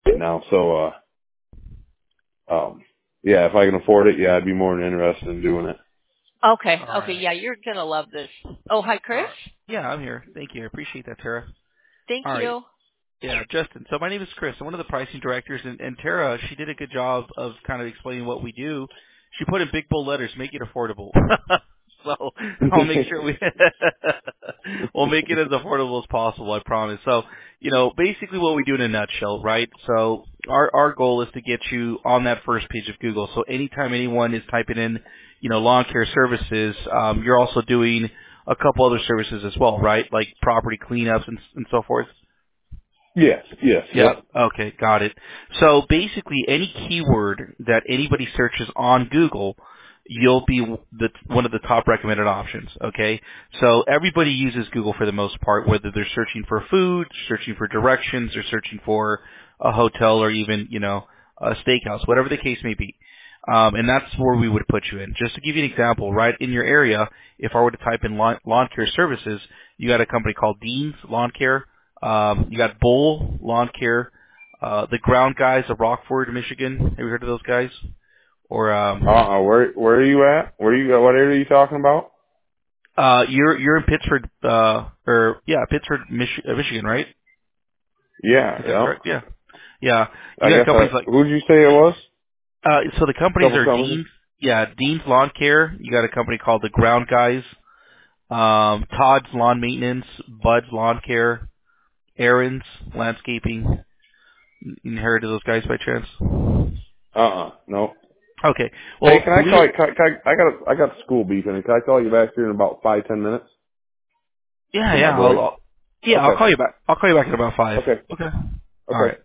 right now. So, yeah, if I can afford it, yeah, I'd be more than interested in doing it. Okay. All Okay. right. Yeah, you're gonna love this. Oh, hi, Chris. Yeah, I'm here. Thank you. I appreciate that, Tara. Thank All right. you. Yeah, Justin. So my name is Chris. I'm one of the pricing directors, and Tara, she did a good job of kind of explaining what we do. She put in big bold letters, make it affordable. So I'll make sure we'll make it as affordable as possible. I promise. So basically what we do in a nutshell, right? So our goal is to get you on that first page of Google. So anytime anyone is typing in, lawn care services, you're also doing a couple other services as well, right? Like property cleanups and so forth. Yes, yes, Yep. yep. Okay, got it. So basically, any keyword that anybody searches on Google, you'll be one of the top recommended options. Okay. So everybody uses Google for the most part, whether they're searching for food, searching for directions, or searching for a hotel, or even a steakhouse, whatever the case may be. And that's where we would put you in. Just to give you an example, right in your area, if I were to type in lawn care services, you got a company called Dean's Lawn Care. You got Bull Lawn Care, the Ground Guys of Rockford, Michigan. Have you heard of those guys? Or Where are you at? What area are you talking about? you're in Pittsford, Pittsford, Michigan, right? Yeah, Is that yeah. correct? Yeah, yeah. You I got guess companies like who'd you say it was? so the companies Couple are companies? Dean's Lawn Care. You got a company called the Ground Guys, Todd's Lawn Maintenance, Bud's Lawn Care, Aaron's Landscaping. You heard of those guys by chance? No. Okay. Hey, Well, can I believe call it. you? I got school beeping. Can I call you back here in about 5-10 minutes Yeah, for my yeah. break? I'll Okay. call you back. I'll call you back in about 5. Okay. Okay. All Okay. right.